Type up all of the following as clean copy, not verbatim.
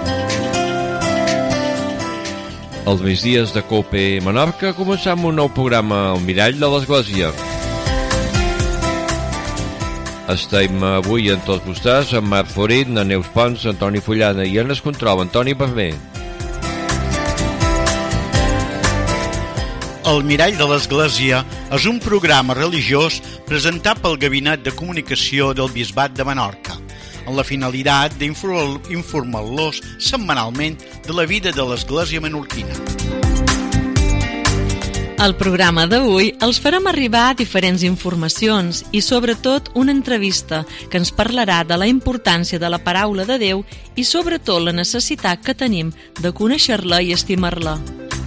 Els migdies de COPE Menorca començam un nou programa al Mirall de l'Església. Estem avui amb tots vostès, amb Marc Florit, na Neus Pons, Antoni Fullana i en el control, Antoni Barber. El Mirall de l'Església és un programa religiós presentat pel Gabinet de Comunicació del Bisbat de Menorca, amb la finalitat d'informar-los setmanalment de la vida de l'Església menorquina. Al programa d'avui els farem arribar diferents informacions i sobretot una entrevista que ens parlarà de la importància de la paraula de Déu i sobretot la necessitat que tenim de conèixer-la i estimar-la.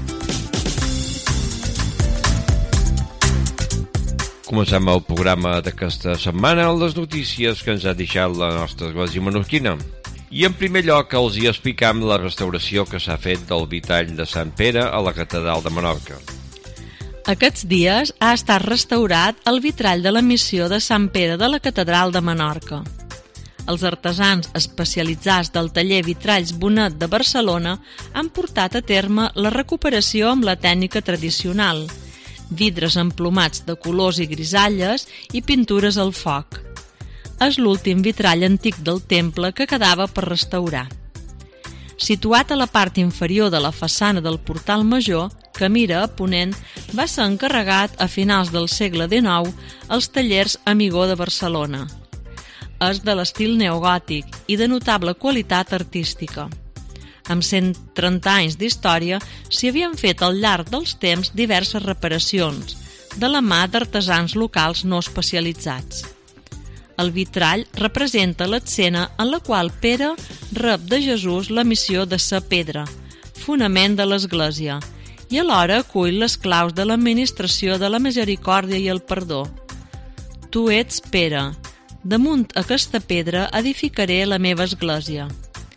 Comencem el programa d'aquesta setmana amb les notícies que ens ha deixat la nostra església menorquina. I en primer lloc els hi explicam la restauració que s'ha fet del vitrall de Sant Pere a la catedral de Menorca. Aquests dies ha estat restaurat el vitrall de la missió de Sant Pere de la catedral de Menorca. Els artesans especialitzats del taller Vitralls Bonet de Barcelona han portat a terme la recuperació amb la tècnica tradicional, vidres emplomats de colors i grisalles i pintures al foc. És l'últim vitrall antic del temple que quedava per restaurar. Situat a la part inferior de la façana del portal major, que mira a ponent, va ser encarregat a finals del segle XIX als tallers Amigó de Barcelona. És de l'estil neogòtic i de notable qualitat artística. Amb 130 anys d'història, s'hi havien fet al llarg dels temps diverses reparacions, de la mà d'artesans locals no especialitzats. El vitrall representa l'escena en la qual Pere rep de Jesús la missió de ser pedra, fonament de l'Església, i alhora acull les claus de l'administració de la misericòrdia i el perdó. Tu ets Pere, damunt aquesta pedra edificaré la meva església.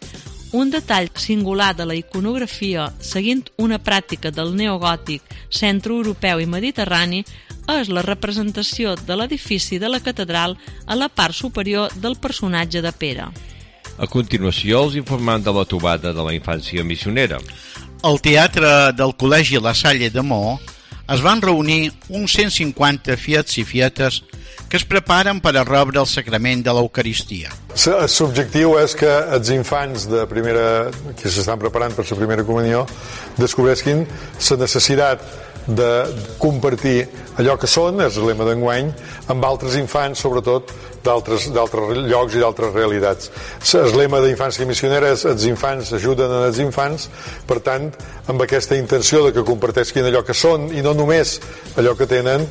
Un detall singular de la iconografia, seguint una pràctica del neogòtic centreeuropeu i mediterrani, és la representació de l'edifici de la catedral a la part superior del personatge de Pere. A continuació, els informant de la trobada de la infància missionera. Al teatre del Col·legi La Salle de Maó es van reunir uns 150 fiets i fietes que es preparen per a rebre el sacrament de l'Eucaristia. L'objectiu és que els infants que s'estan preparant per la primera comunió descobreixin la necessitat de compartir allò que són, és el lema d'enguany, amb altres infants, sobretot d'altres llocs i d'altres realitats. El lema d'infància missionera és els infants ajuden els infants, per tant, amb aquesta intenció de que comparteixin allò que són i no només allò que tenen,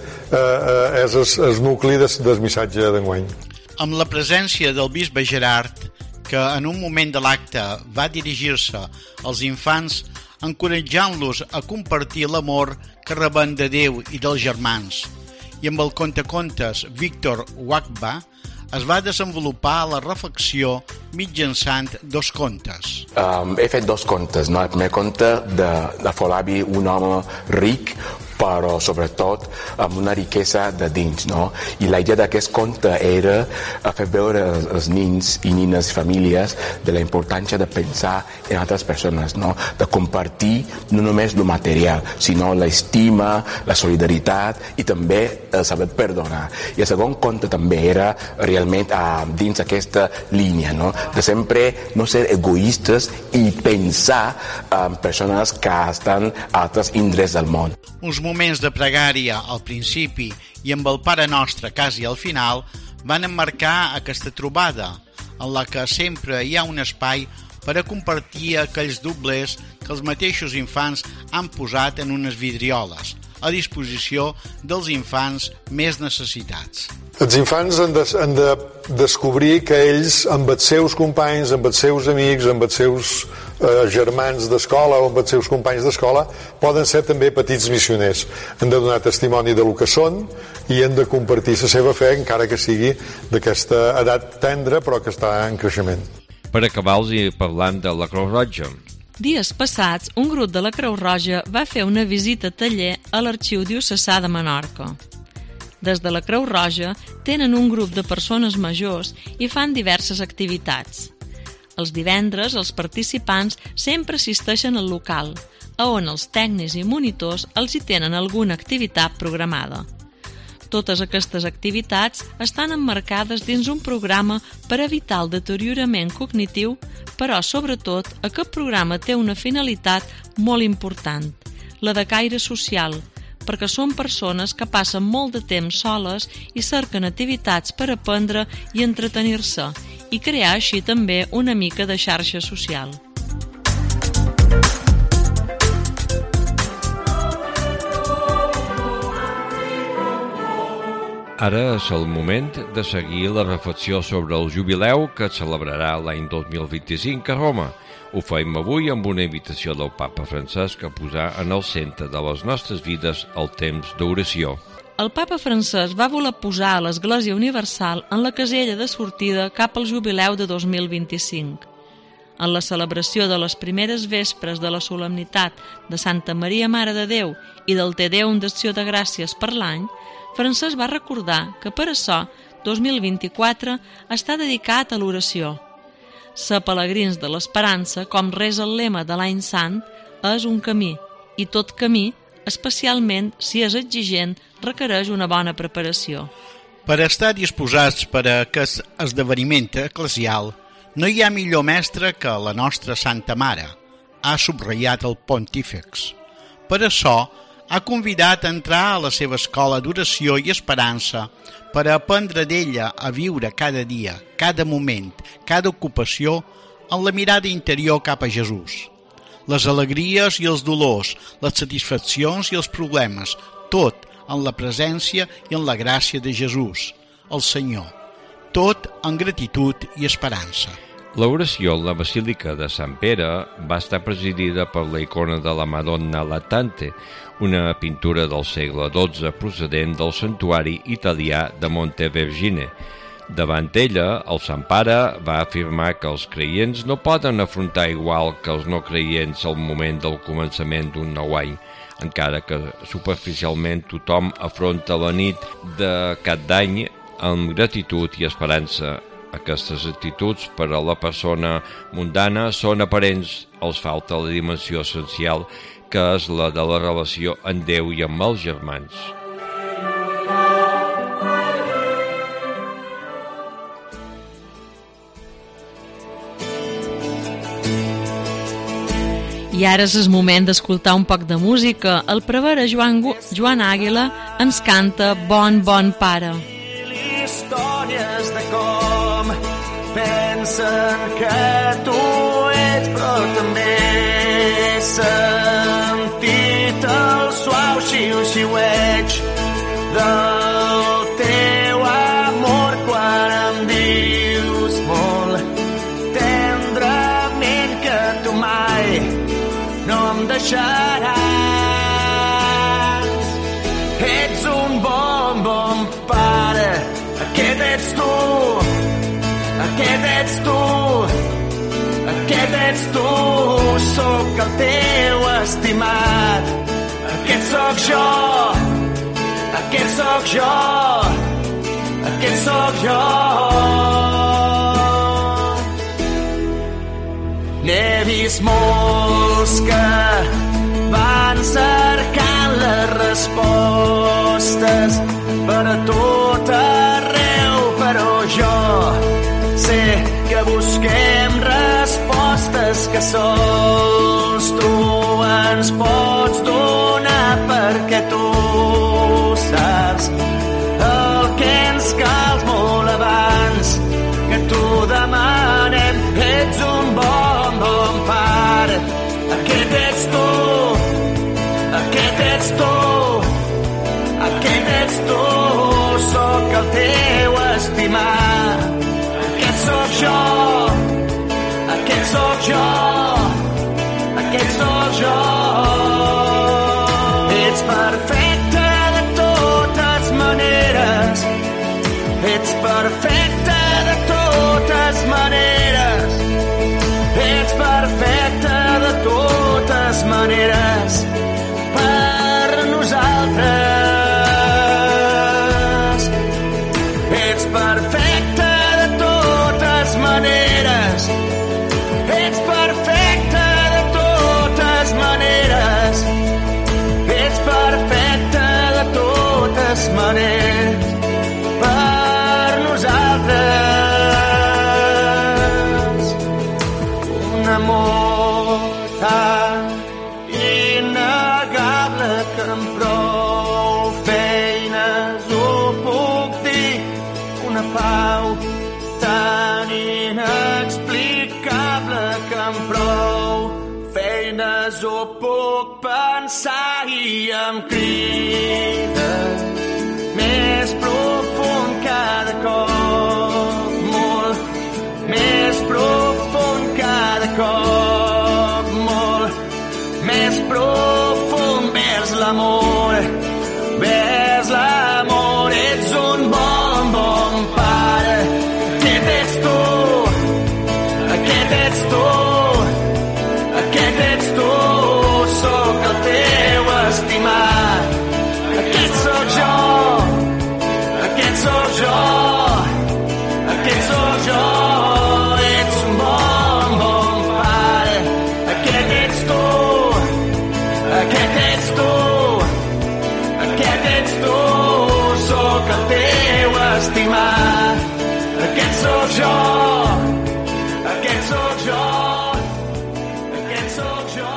és el nucli del missatge d'enguany. Amb la presència del bisbe Gerard, que en un moment de l'acte va dirigir-se als infants encoratjant-los a compartir l'amor que reben de Déu i dels germans, i amb el contacontes Víctor Wagba es va desenvolupar la reflexió mitjançant dos contes. He fet dos contes, no? El primer conte de Folavi, un home ric, però sobretot amb una riquesa de dins, no? I la idea d'aquest conte era fer veure als nins i nines i famílies de la importància de pensar en altres persones, no? De compartir no només el material, sinó l'estima, la solidaritat i també el saber perdonar. I el segon conte també era realment dins aquesta línia, no? De sempre no ser egoistes i pensar en persones que estan a altres indrets del món. Uns moments de pregària al principi i amb el Pare Nostre quasi al final van emmarcar aquesta trobada, en la que sempre hi ha un espai per a compartir aquells doblers que els mateixos infants han posat en unes vidrioles, a disposició dels infants més necessitats. Els infants han de descobrir que ells, amb els seus companys, amb els seus amics, amb els seus germans d'escola o amb els seus companys d'escola, poden ser també petits missioners. Han de donar testimoni de lo que són i han de compartir la seva fe, encara que sigui d'aquesta edat tendra, però que està en creixement. Per acabar-los parlant de la Creu Roja. Dies passats, un grup de la Creu Roja va fer una visita taller a l'Arxiu Diocesà de Menorca. Des de la Creu Roja tenen un grup de persones majors i fan diverses activitats. Els divendres, els participants sempre assisteixen al local, on els tècnics i monitors els hi tenen alguna activitat programada. Totes aquestes activitats estan emmarcades dins un programa per evitar el deteriorament cognitiu, però, sobretot, aquest programa té una finalitat molt important, la de caire social, perquè són persones que passen molt de temps soles i cerquen activitats per aprendre i entretenir-se i crear així també una mica de xarxa social. Ara és el moment de seguir la reflexió sobre el jubileu que es celebrarà l'any 2025 a Roma. Ho fem avui amb una invitació del papa Francesc a posar en el centre de les nostres vides el temps d'oració. El papa Francesc va voler posar a l'Església Universal en la casella de sortida cap al jubileu de 2025. En la celebració de les primeres vespres de la solemnitat de Santa Maria Mare de Déu i del Te Deum d'Acció de Gràcies per l'any, Francesc va recordar que per això 2024 està dedicat a l'oració. Ser pelegrins de l'esperança, com resa el lema de l'any sant, és un camí, i tot camí, especialment si és exigent, requereix una bona preparació. Per estar disposats per a aquest esdeveniment eclesial, no hi ha millor mestre que la nostra Santa Mare, ha subratllat el pontífex. Per això, ha convidat a entrar a la seva escola d'oració i esperança per a aprendre d'ella a viure cada dia, cada moment, cada ocupació amb la mirada interior cap a Jesús. Les alegries i els dolors, les satisfaccions i els problemes, tot en la presència i en la gràcia de Jesús, el Senyor. Tot en gratitud i esperança. L'oració en la Basílica de Sant Pere va estar presidida per la icona de la Madonna Latante, una pintura del segle XII procedent del santuari italià de Montevergine. Davant ella, el Sant Pare va afirmar que els creients no poden afrontar igual que els no creients el moment del començament d'un nou any, encara que superficialment tothom afronta la nit de Cap d'Any amb gratitud i esperança. Aquestes actituds per a la persona mundana són aparents, els falta la dimensió essencial, que és la de la relació amb Déu i amb els germans. I ara és el moment d'escoltar un poc de música. El prevere Joan Àguila ens canta Bon Pare. Històries de com pensen que tu ets, però també he sentit el suau xiu-xiueig del teu amor quan em dius molt tendrament que tu mai no em deixaràs. Ets un bon pare, aquest ets tu, aquest ets tu, aquest ets tu, sóc el teu estimat, aquest sóc jo, aquest sóc jo, aquest sóc jo. N'he vist molts que van cercant les respostes per a tot arreu, però jo sé que busquem respostes que sols tu ens pots donar, perquè tu saps el que ens cal molt abans que tu demanem. Ets un bon pare, aquest ets tu, aquest ets tu, aquest ets tu, sóc el teu estimat, aquest sóc jo, aquest sóc jo, aquest sóc jo. Ets perfecte de totes maneres, ets perfecte de totes maneres, ets perfecte de totes maneres per nosaltres. Ets perfecte de totes maneres, inevitable que amb prou feines ho puc pensar i em crida més profund cada cop, molt més profund cada cop, molt més profund vers l'amor, ets un bon, bon pare. Aquest ets tu, aquest ets tu, aquest ets tu, sóc el teu estimat. Aquest sóc jo, aquest sóc jo, aquest sóc jo, ets un bon, bon pare. Aquest ets tu, aquest ets tu, aquest ets tu, sóc el teu estimat. Aquest sóc jo, aquest sóc jo, aquest sóc jo,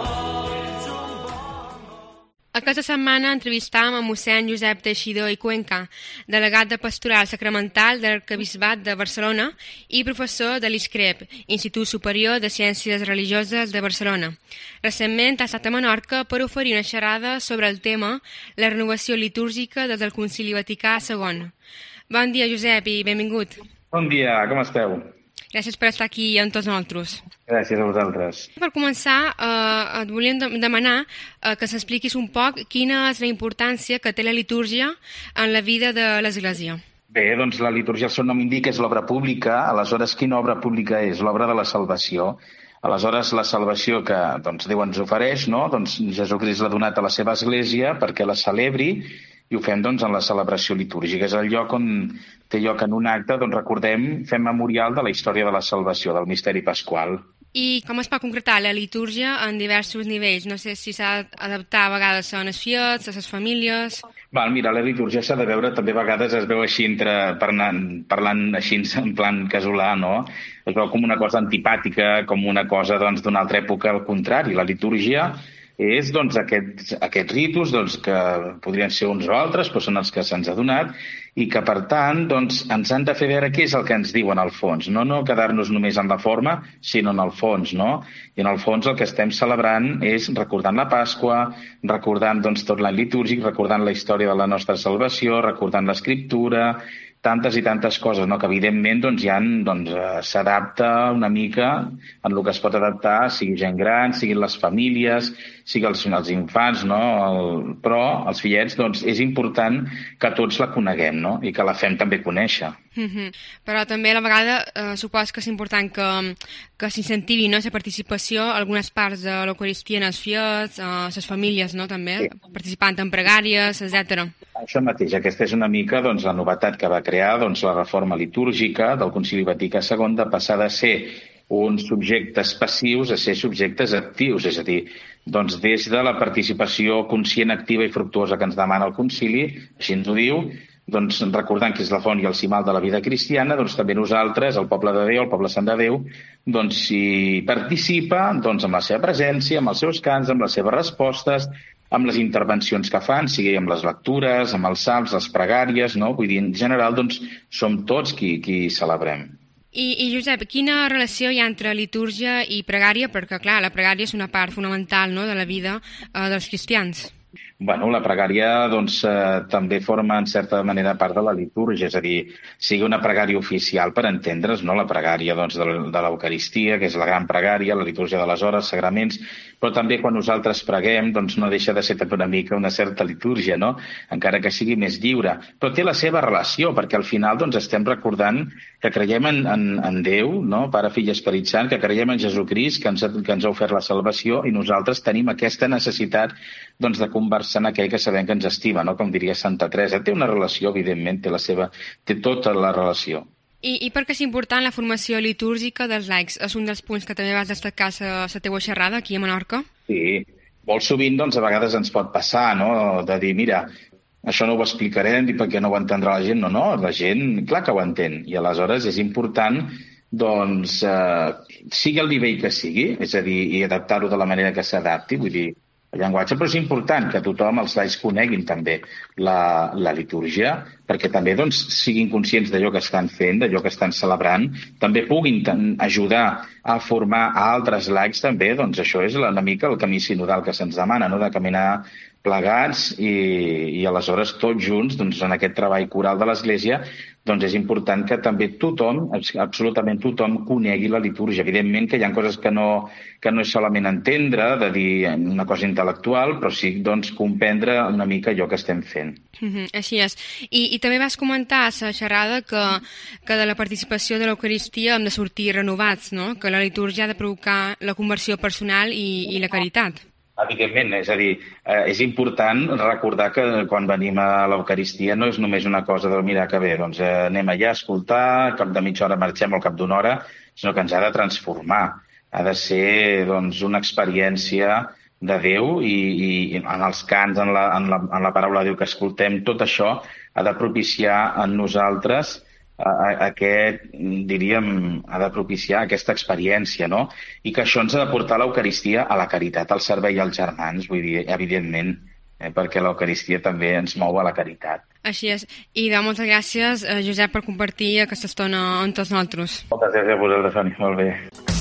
ets un bon... Aquesta setmana entrevistàvem a mossèn Josep Teixidor i Cuenca, delegat de Pastoral Sacramental de l'Arquebisbat de Barcelona i professor de l'ISCREP, Institut Superior de Ciències Religioses de Barcelona. Recentment ha estat a Menorca per oferir una xerrada sobre el tema la renovació litúrgica des del Concili Vaticà II. Bon dia, Josep, i benvingut. Bon dia, com esteu? Gràcies per estar aquí amb tots nosaltres. Gràcies a vosaltres. Per començar, et volíem demanar que s'expliquis un poc quina és la importància que té la litúrgia en la vida de l'Església. Bé, doncs la litúrgia, el seu nom indica, és l'obra pública. Aleshores, quina obra pública és? L'obra de la salvació. Aleshores, la salvació que Déu ens ofereix, no? Doncs Jesucrist l'ha donat a la seva Església perquè la celebri, i ho fem en la celebració litúrgica. És el lloc on té lloc en un acte, recordem, fem memorial de la història de la salvació, del misteri pasqual. I com es pot concretar la litúrgia en diversos nivells? No sé si s'ha d'adaptar a vegades a les fies, a les famílies... Mira, la litúrgia s'ha de veure, també a vegades es veu així parlant així en plan casolà, no? Es veu com una cosa antipàtica, com una cosa d'una altra època, al contrari. La litúrgia és aquests ritus que podrien ser uns o altres, però són els que se'ns ha donat i que, per tant, ens han de fer veure què és el que ens diuen al fons. No quedar-nos només en la forma, sinó en el fons, no? I en el fons el que estem celebrant és recordant la Pasqua, recordant tot l'any litúrgic, recordant la història de la nostra salvació, recordant l'Escriptura, tantes i tantes coses, no? Que evidentment s'adapta una mica en el que es pot adaptar, sigui gent gran, siguin les famílies, siguin els infants, no? Però els fillets és important que tots la coneguem, no? I que la fem també conèixer. Però també a la vegada supos que és important que s'incentivi la participació a algunes parts de l'Eucaristia en els fies, a les famílies, no? També, sí. Participant en pregàries, etc. Això mateix, aquesta és una mica la novetat que va crear la reforma litúrgica del Concili Vaticà II, de passar de ser uns subjectes passius a ser subjectes actius, és a dir, des de la participació conscient, activa i fructuosa que ens demana el Concili, així ens ho diu, recordant que és la font i el cimal de la vida cristiana, també nosaltres, el poble de Déu, el poble sant de Déu, s'hi participa amb la seva presència, amb els seus cants, amb les seves respostes, amb les intervencions que fan, sigui amb les lectures, amb els salms, les pregàries, no? Vull dir, en general, som tots qui celebrem. I Josep, quina relació hi ha entre litúrgia i pregària? Perquè, clar, la pregària és una part fonamental, no?, de la vida dels cristians. La pregària també forma en certa manera part de la litúrgia, és a dir, sigui una pregària oficial per entendre's, no? La pregària de l'Eucaristia, que és la gran pregària, la litúrgia de les hores, sagraments, però també quan nosaltres preguem no deixa de ser també una mica una certa litúrgia, no? Encara que sigui més lliure, però té la seva relació, perquè al final estem recordant que creiem en Déu, no? Pare, Fill i Esperit Sant, que creiem en Jesucrist, que ens ha ofert la salvació, i nosaltres tenim aquesta necessitat de conversar en aquell que sabem que ens estima, no? Com diria Santa Teresa. Té una relació, evidentment, té tota la relació. I per què és important la formació litúrgica dels laics? És un dels punts que també vas destacar a la teua xerrada aquí a Menorca? Sí, molt sovint a vegades ens pot passar, no? De dir, mira, això no ho explicarem i perquè no ho entendrà la gent. No, la gent, clar que ho entén. I aleshores és important, sigui el nivell que sigui, és a dir, i adaptar-ho de la manera que s'adapti, vull dir, llenguatge, però és important que tothom, els laics, coneguin també la litúrgia, perquè també doncs, siguin conscients d'allò que estan fent, d'allò que estan celebrant, també puguin ajudar a formar a altres laics també, doncs això és una mica el camí sinodal que se'ns demana, no? De caminar plegats i aleshores tots junts doncs, en aquest treball coral de l'Església doncs és important que també tothom, absolutament tothom, conegui la litúrgia. Evidentment que hi ha coses que no és solament entendre, de dir una cosa intel·lectual, però sí doncs, comprendre una mica allò que estem fent. Així és. I també vas comentar a la xerrada que de la participació de l'Eucaristia hem de sortir renovats, no? Que la litúrgia ha de provocar la conversió personal i la caritat. Evidentment, és a dir, és important recordar que quan venim a l'Eucaristia no és només una cosa de mirar que bé, doncs anem allà a escoltar, al cap de mitja hora marxem, al cap d'una hora, sinó que ens ha de transformar. Ha de ser doncs, una experiència de Déu i en els cants, en la paraula de Déu que escoltem, tot això ha de propiciar en nosaltres ha de propiciar aquesta experiència, no? I que això ens ha de portar l'Eucaristia a la caritat, al servei als germans, vull dir, evidentment, perquè l'Eucaristia també ens mou a la caritat. Així és. I moltes gràcies, Josep, per compartir aquesta estona amb tots nosaltres. Moltes gràcies a vosaltres, Sònia. Molt bé.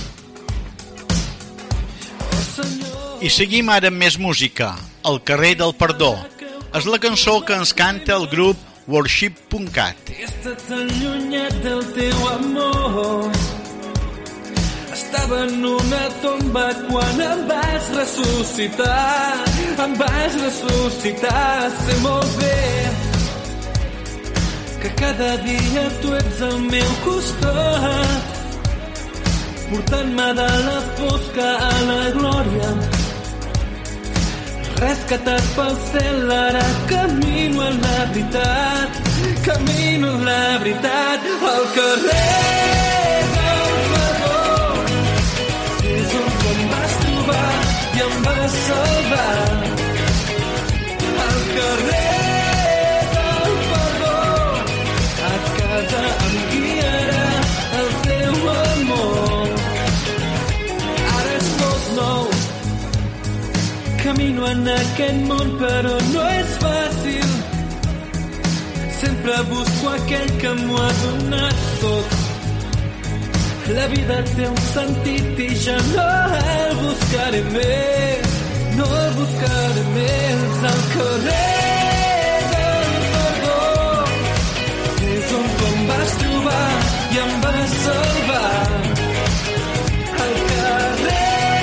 I seguim ara amb més música, El carrer del perdó. És la cançó que ens canta el grup Worship.cat. Està tan llunyat del teu amor. Estava en una tomba quan em vas ressuscitar. Em vas ressuscitar. Sé molt bé que cada dia tu ets al meu costat, portant-me de la fosca a la glòria. Rescatat pel cel, ara camino en la veritat, camino en la veritat, al carrer del perdó. És on em vas trobar i em vas salvar. Al carrer del perdó, a casa em guiarà el teu amor. Ara és tot nou. Camino en aquest món, però no és fàcil. Sempre busco aquell que m'ho ha donat tot. La vida té un sentit i ja no el buscaré més. No el buscaré més. Al carrer del perdó és on tu em vas trobar i em vas salvar. Al carrer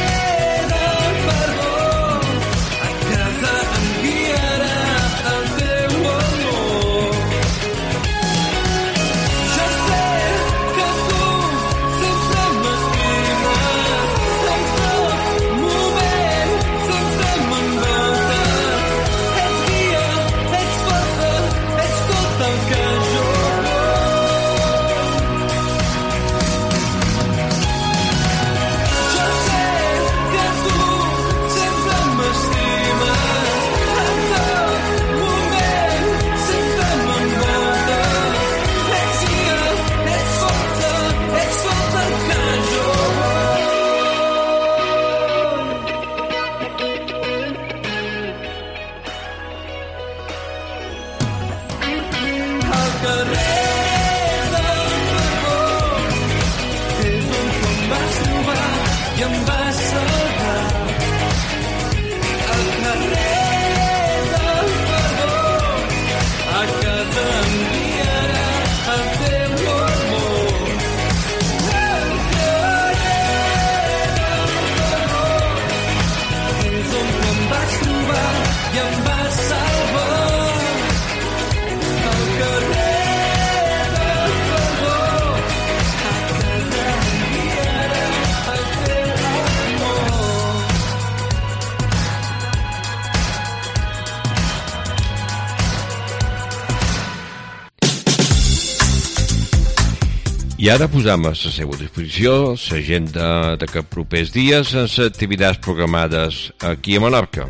I ara posam a la seva disposició l'agenda d'aquests propers dies en les activitats programades aquí a Menorca.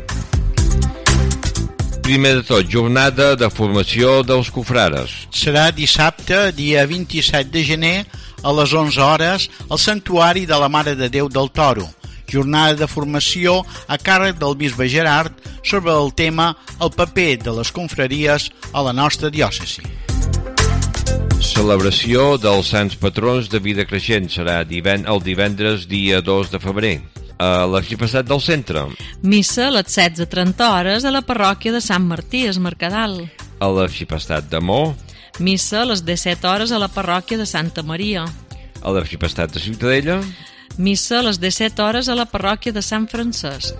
Primer de tot, jornada de formació dels cofrares. Serà dissabte, dia 27 de gener, a les 11 hores, al Santuari de la Mare de Déu del Toro, jornada de formació a càrrec del bisbe Gerard sobre el tema el paper de les confraries a la nostra diòcesi. Celebració dels Sants Patrons de Vida Creixent serà el divendres dia 2 de febrer a l'Arxiprestat del Centre. Missa a les 16:30 a la parròquia de Sant Martí, es Mercadal. A l'Arxiprestat de Mó. Missa a les 17 a la parròquia de Santa Maria. A l'Arxiprestat de Ciutadella. Missa a les 17 a la parròquia de Sant Francesc.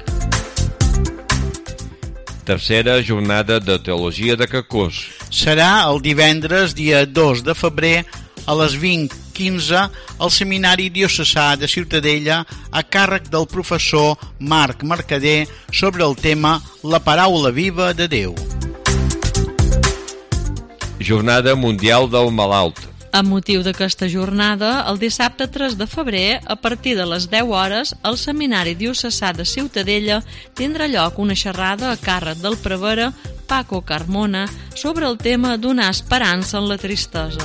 Tercera jornada de Teologia de Cacús. Serà el divendres dia 2 de febrer a les 20:15 al Seminari Diocesà de Ciutadella a càrrec del professor Marc Mercader sobre el tema La paraula viva de Déu. Jornada Mundial del Malalt. A motiu d'aquesta jornada, el dissabte 3 de febrer, a partir de les 10 hores, al Seminari Diocesà de Ciutadella tindrà lloc una xerrada a càrrec del prevere Paco Carmona sobre el tema donar esperança en la tristesa.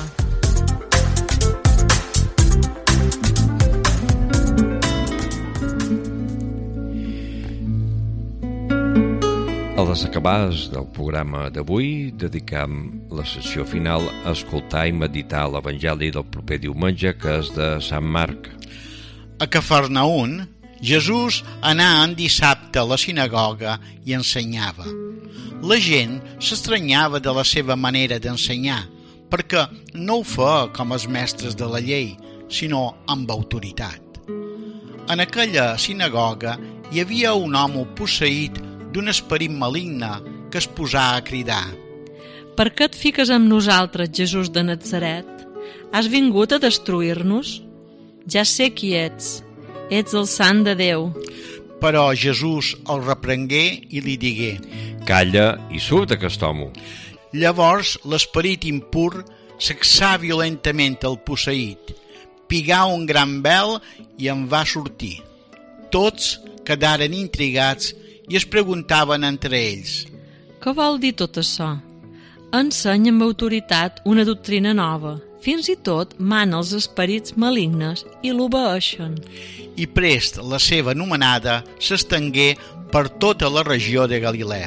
A les acabades del programa d'avui dedicam la sessió final a escoltar i meditar l'Evangeli del proper diumenge, que és de Sant Marc. A Cafarnaún, Jesús anà en dissabte a la sinagoga i ensenyava. La gent s'estranyava de la seva manera d'ensenyar, perquè no ho feia com els mestres de la llei, sinó amb autoritat. En aquella sinagoga hi havia un home posseït d'un esperit maligne que es posà a cridar. Per què et fiques amb nosaltres, Jesús de Natzaret? Has vingut a destruir-nos? Ja sé qui ets el sant de Déu. Però Jesús el reprengué i li digué: Calla i surt d'aquest home. Llavors l'esperit impur sexà violentament el posseït, pigà un gran vel i en va sortir. Tots quedaren intrigats i es preguntaven entre ells: Què vol dir tot això? Ensenya amb autoritat una doctrina nova. Fins i tot mana els esperits malignes i l'obeeixen. I prest la seva anomenada s'estengué per tota la regió de Galilea.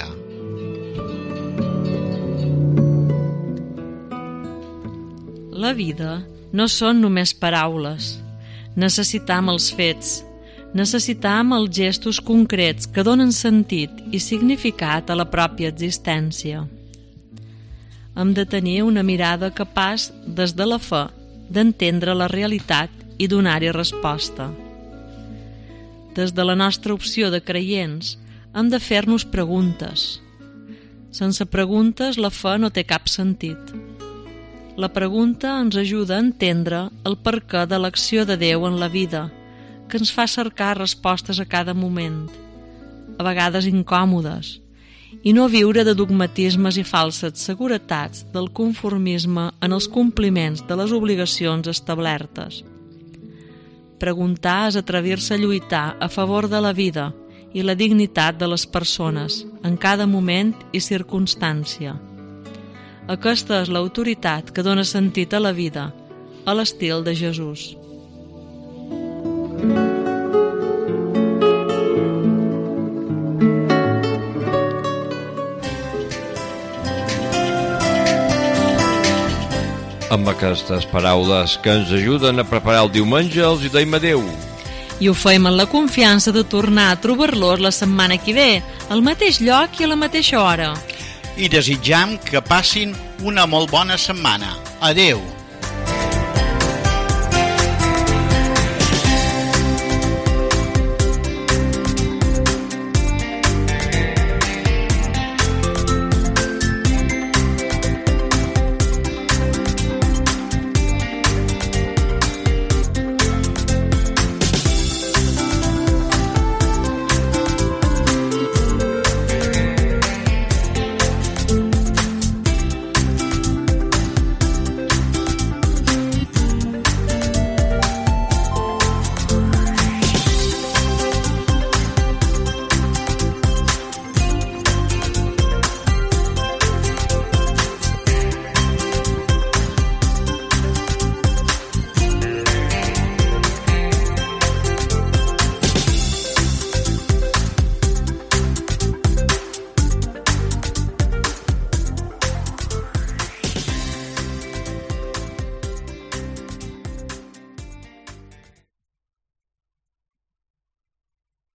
La vida no són només paraules. Necessitam els fets. Necessitam els gestos concrets que donen sentit i significat a la pròpia existència. Hem de tenir una mirada capaç, des de la fe, d'entendre la realitat i donar-hi resposta. Des de la nostra opció de creients, hem de fer-nos preguntes. Sense preguntes, la fe no té cap sentit. La pregunta ens ajuda a entendre el perquè de l'acció de Déu en la vida, que ens fa cercar respostes a cada moment, a vegades incòmodes, i no viure de dogmatismes i falses seguretats del conformisme en els compliments de les obligacions establertes. Preguntar és atrevir-se a lluitar a favor de la vida i la dignitat de les persones en cada moment i circumstància. Aquesta és l'autoritat que dona sentit a la vida, a l'estil de Jesús. Amb aquestes paraules que ens ajuden a preparar el diumenge, els hi deim adeu. I ho fem amb la confiança de tornar a trobar-los la setmana que ve, al mateix lloc i a la mateixa hora. I desitjam que passin una molt bona setmana. Adeu!